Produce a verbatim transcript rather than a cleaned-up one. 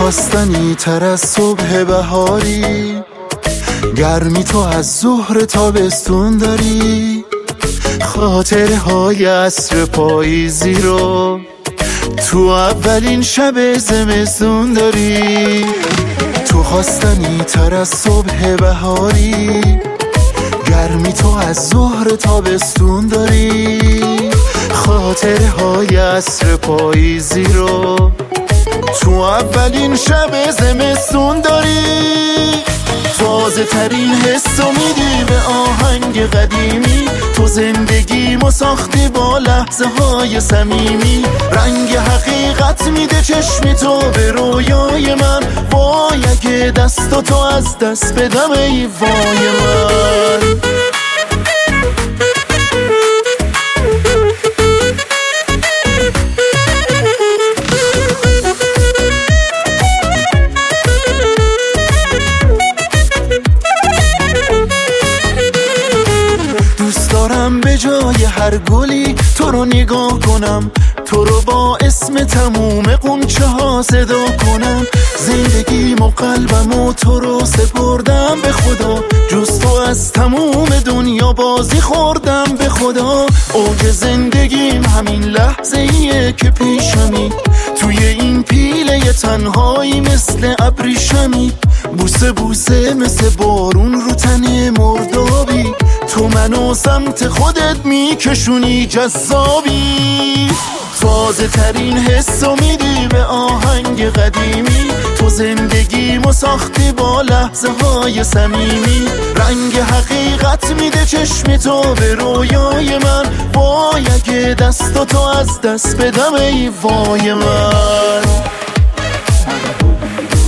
خواستنی تر از صبح بهاری، گرمی تو از ظهر تابستون داری، خاطره های عصر پاییزی رو تو اولین شب زمستون داری. تو خواستنی تر از صبح بهاری، گرمی تو از ظهر تابستون داری، خاطره های عصر پاییزی رو تو اولین شب زمستون داری. تازه ترین حسو میدی به آهنگ قدیمی، تو زندگیمو ساختی با لحظه های صمیمی، رنگ حقیقت میده چشم تو به رویای من، وای اگه دست تو از دست بدم ای وای من. به جای هر گلی تو رو نگاه کنم، تو رو با اسم تموم قنچه ها صدا کنم، زندگیم و قلبم و تو رو سپردم به خدا، جز تو از تموم دنیا بازی خوردم به خدا. اوج زندگیم همین لحظه ایه که پیشمی، توی این پیله تنهایی مثل ابریشمی، بوسه بوسه مثل بارون رو تن مردابی، تو منو سمت خودت میکشونی جذابی. تازه ترین حسو میدی به آهنگ قدیمی، تو زندگیمو ساختی با لحظه های صمیمی، رنگ حقیقت میده چشم تو به رویای من، وای اگه دست تو از دست بدم ای وای من.